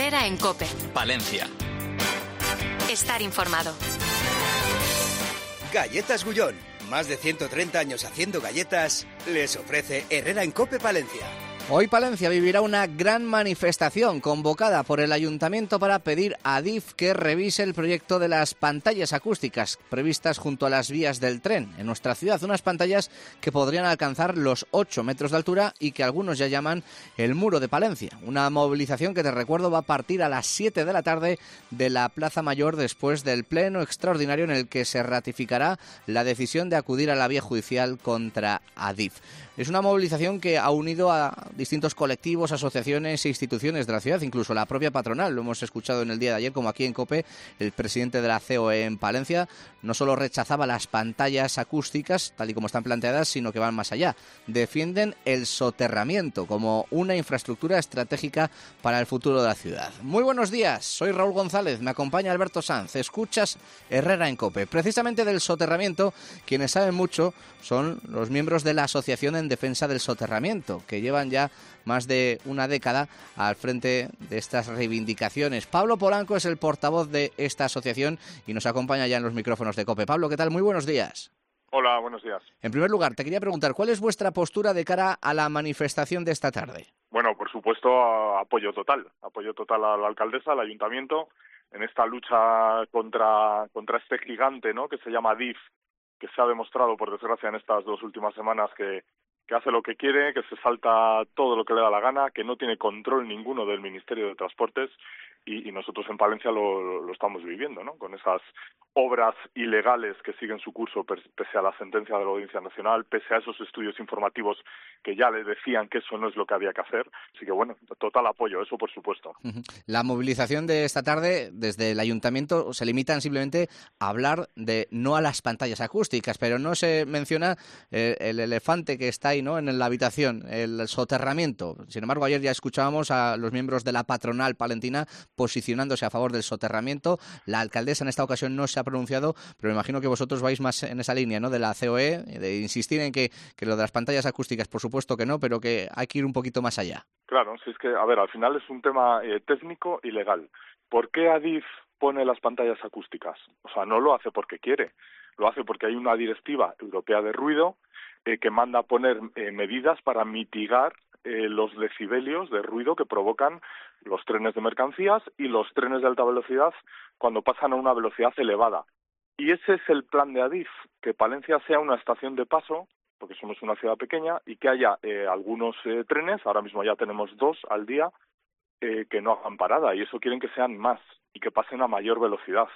Herrera en COPE. Palencia. Estar informado. Galletas Gullón. Más de 130 años haciendo galletas, les ofrece Herrera en COPE Palencia. Hoy Palencia vivirá una gran manifestación convocada por el Ayuntamiento para pedir a Adif que revise el proyecto de las pantallas acústicas previstas junto a las vías del tren en nuestra ciudad. Unas pantallas que podrían alcanzar los 8 metros de altura y que algunos ya llaman el Muro de Palencia. Una movilización que, te recuerdo, va a partir a las 7 de la tarde de la Plaza Mayor después del pleno extraordinario en el que se ratificará la decisión de acudir a la vía judicial contra Adif. Es una movilización que ha unido a distintos colectivos, asociaciones e instituciones de la ciudad, incluso la propia patronal. Lo hemos escuchado en el día de ayer, como aquí en COPE, el presidente de la COE en Palencia no solo rechazaba las pantallas acústicas, tal y como están planteadas, sino que van más allá. Defienden el soterramiento como una infraestructura estratégica para el futuro de la ciudad. Muy buenos días, soy Raúl González, me acompaña Alberto Sanz. Escuchas Herrera en COPE. Precisamente del soterramiento, quienes saben mucho son los miembros de la Asociación en Defensa del Soterramiento, que llevan ya más de una década al frente de estas reivindicaciones. Pablo Polanco es el portavoz de esta asociación y nos acompaña ya en los micrófonos de COPE. Pablo, ¿qué tal? Muy buenos días. Hola, buenos días. En primer lugar, te quería preguntar, ¿cuál es vuestra postura de cara a la manifestación de esta tarde? Bueno, por supuesto, apoyo total a la alcaldesa, al ayuntamiento, en esta lucha contra este gigante, ¿no?, que se llama Adif, que se ha demostrado, por desgracia, en estas 2 últimas semanas que hace lo que quiere, que se salta todo lo que le da la gana, que no tiene control ninguno del Ministerio de Transportes y nosotros en Palencia lo estamos viviendo, ¿no?, con esas obras ilegales que siguen su curso pese a la sentencia de la Audiencia Nacional, pese a esos estudios informativos que ya le decían que eso no es lo que había que hacer. Así que bueno, total apoyo, eso por supuesto. La movilización de esta tarde desde el Ayuntamiento se limitan simplemente a hablar de no a las pantallas acústicas, pero no se menciona el elefante que está ahí, ¿no?, en la habitación, el soterramiento. Sin embargo, ayer ya escuchábamos a los miembros de la patronal palentina posicionándose a favor del soterramiento. La alcaldesa en esta ocasión no se ha pronunciado, pero me imagino que vosotros vais más en esa línea, ¿no?, de la COE, de insistir en que lo de las pantallas acústicas, por supuesto que no, pero que hay que ir un poquito más allá. Claro, si es que, a ver, al final es un tema técnico y legal. ¿Por qué Adif pone las pantallas acústicas? O sea, no lo hace porque quiere, lo hace porque hay una directiva europea de ruido que manda a poner medidas para mitigar los decibelios de ruido que provocan los trenes de mercancías y los trenes de alta velocidad cuando pasan a una velocidad elevada. Y ese es el plan de Adif, que Palencia sea una estación de paso, porque somos una ciudad pequeña, y que haya algunos trenes, ahora mismo ya tenemos 2 al día, que no hagan parada, y eso quieren que sean más y que pasen a mayor velocidad.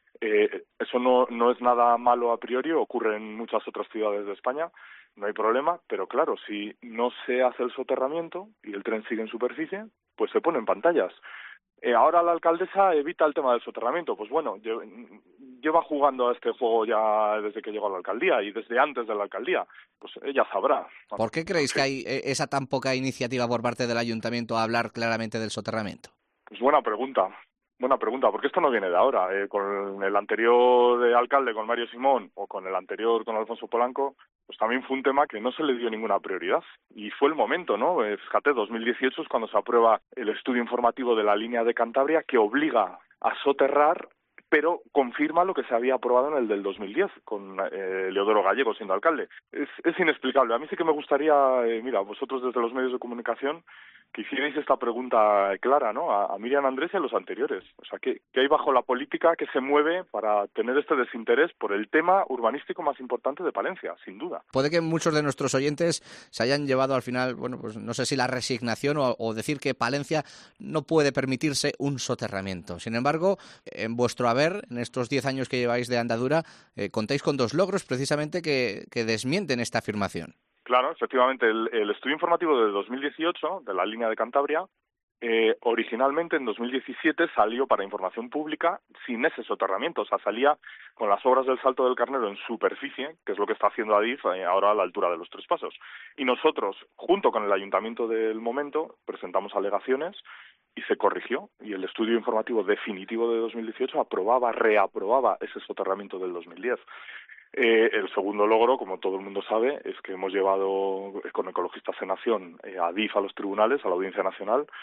Eso no es nada malo a priori, ocurre en muchas otras ciudades de España, no hay problema, pero claro, si no se hace el soterramiento y el tren sigue en superficie, pues se ponen pantallas. Ahora la alcaldesa evita el tema del soterramiento. Pues bueno, lleva jugando a este juego ya desde que llegó a la alcaldía y desde antes de la alcaldía. Pues ella sabrá. ¿Por qué creéis que hay esa tan poca iniciativa por parte del ayuntamiento a hablar claramente del soterramiento? Pues buena pregunta, porque esto no viene de ahora. Con el anterior alcalde, con Mario Simón, o con el anterior, con Alfonso Polanco, pues también fue un tema que no se le dio ninguna prioridad. Y fue el momento, ¿no? Fíjate, 2018 es cuando se aprueba el estudio informativo de la línea de Cantabria que obliga a soterrar, pero confirma lo que se había aprobado en el del 2010, con Leodoro Gallego siendo alcalde. Es inexplicable. A mí sí que me gustaría, vosotros desde los medios de comunicación, que hicierais esta pregunta clara, ¿no?, a Miriam Andrés y a los anteriores. O sea, ¿qué hay bajo la política que se mueve para tener este desinterés por el tema urbanístico más importante de Palencia, sin duda? Puede que muchos de nuestros oyentes se hayan llevado al final, bueno, pues no sé si la resignación o decir que Palencia no puede permitirse un soterramiento. Sin embargo, en vuestro haber, en estos 10 años que lleváis de andadura, contáis con 2 logros precisamente que desmienten esta afirmación. Claro, efectivamente, el estudio informativo de 2018, de la línea de Cantabria, originalmente en 2017 salió para información pública sin ese soterramiento, o sea, salía con las obras del Salto del Carnero en superficie, que es lo que está haciendo Adif ahora a la altura de los Tres Pasos. Y nosotros, junto con el ayuntamiento del momento, presentamos alegaciones y se corrigió, y el estudio informativo definitivo de 2018 reaprobaba ese soterramiento del 2010. El segundo logro, como todo el mundo sabe, es que hemos llevado con Ecologistas en Acción a Adif a los tribunales, a la Audiencia Nacional,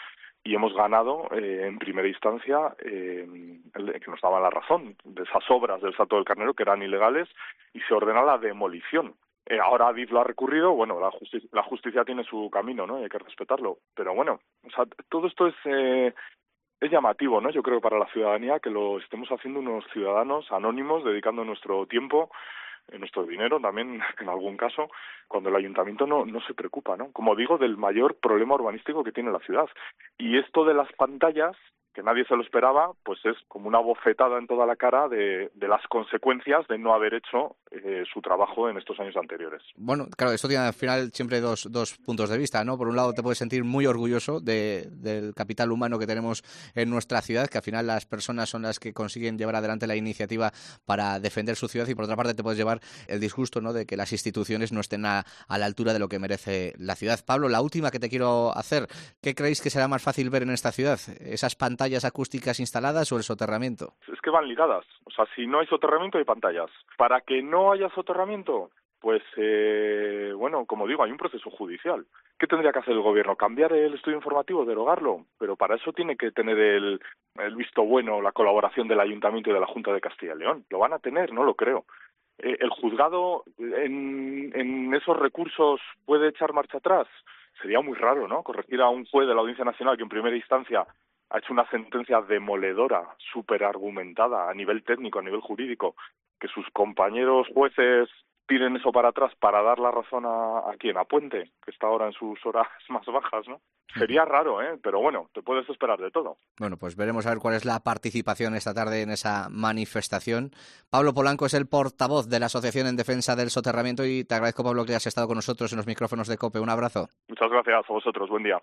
y hemos ganado en primera instancia que nos daban la razón de esas obras del Salto del Carnero que eran ilegales y se ordena la demolición. Ahora Adif lo ha recurrido, bueno, la justicia tiene su camino, ¿no? Y hay que respetarlo. Pero bueno, o sea, todo esto es llamativo, ¿no? Yo creo para la ciudadanía que lo estemos haciendo unos ciudadanos anónimos, dedicando nuestro tiempo, nuestro dinero también, en algún caso, cuando el ayuntamiento no se preocupa, ¿no? Como digo, del mayor problema urbanístico que tiene la ciudad. Y esto de las pantallas, que nadie se lo esperaba, pues es como una bofetada en toda la cara de las consecuencias de no haber hecho su trabajo en estos años anteriores. Bueno, claro, esto tiene al final siempre dos puntos de vista, ¿no? Por un lado te puedes sentir muy orgulloso del capital humano que tenemos en nuestra ciudad, que al final las personas son las que consiguen llevar adelante la iniciativa para defender su ciudad, y por otra parte te puedes llevar el disgusto, ¿no?, de que las instituciones no estén a la altura de lo que merece la ciudad. Pablo, la última que te quiero hacer, ¿qué creéis que será más fácil ver en esta ciudad? ¿Esas pantallas acústicas instaladas o el soterramiento? Es que van ligadas. O sea, si no hay soterramiento hay pantallas. Para que no haya soterramiento, pues, bueno, como digo, hay un proceso judicial. ¿Qué tendría que hacer el gobierno? ¿Cambiar el estudio informativo, derogarlo? Pero para eso tiene que tener el visto bueno, la colaboración del Ayuntamiento y de la Junta de Castilla y León. ¿Lo van a tener? No lo creo. ¿El juzgado en esos recursos puede echar marcha atrás? Sería muy raro, ¿no? Corregir a un juez de la Audiencia Nacional que en primera instancia ha hecho una sentencia demoledora, súper argumentada a nivel técnico, a nivel jurídico, que sus compañeros jueces tiren eso para atrás para dar la razón a quién, a Puente, que está ahora en sus horas más bajas, ¿no? Sería raro, pero bueno, te puedes esperar de todo. Bueno, pues veremos a ver cuál es la participación esta tarde en esa manifestación. Pablo Polanco es el portavoz de la Asociación en Defensa del Soterramiento y te agradezco, Pablo, que hayas estado con nosotros en los micrófonos de COPE. Un abrazo. Muchas gracias a vosotros, buen día.